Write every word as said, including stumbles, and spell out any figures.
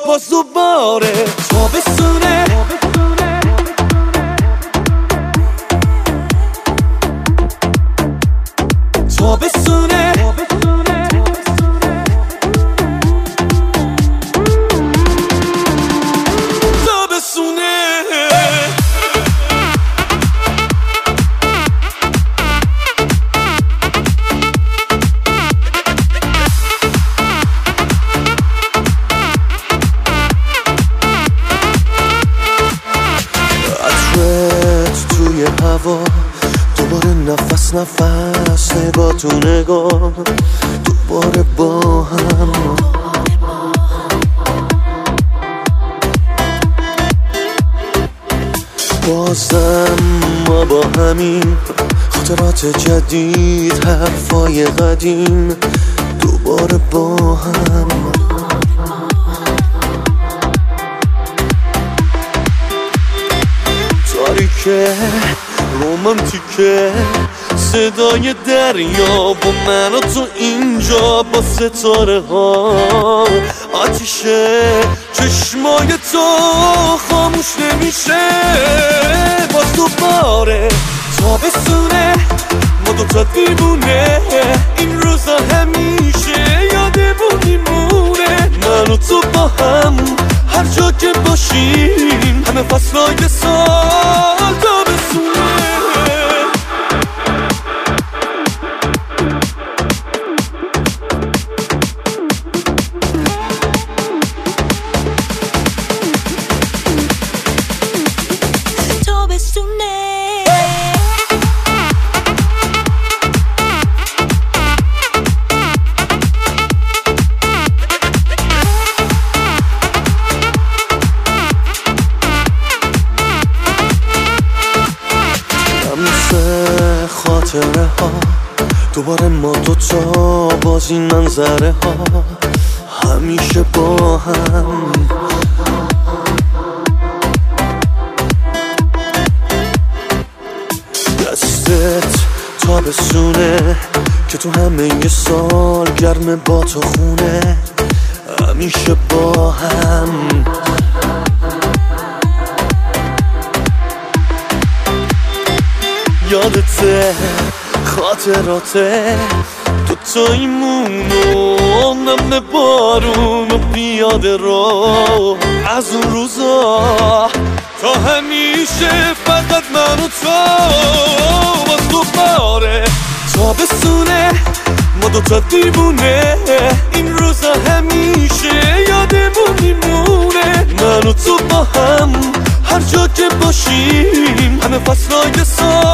باز دوباره تابستونه تابستونه توی هوا دوباره نفس نفس نگاه تو نگاه دوباره با هم بازم ما با همین خاطرات جدید حرفای قدیم دوباره با هم تاریکه رومانتیکه صدای دریا با من و تو اینجا با ستاره ها آتیشه چشمای تو خاموش نمیشه باز دوباره تابستونه ما دوتا دیوونه این روزا همیشه یادمون میمونه من و تو با هم هر جا که باشیم همه فصلای سال تابستونه خاطره ها دوباره ما دوتا باز این منظره ها همیشه با هم دستت تابستونه که تو همه یه سال گرمه با تو خونه همیشه با هم یادته خاطراته تو تایمون و نم بارون و پیاده رو از اون روزا تا همیشه فقط من و تو باز دوباره تابستونه ما دوتا دیوونه این روزا همیشه یادمون میمونه من و تو با هم هر جا که باشیم همه فصلای سال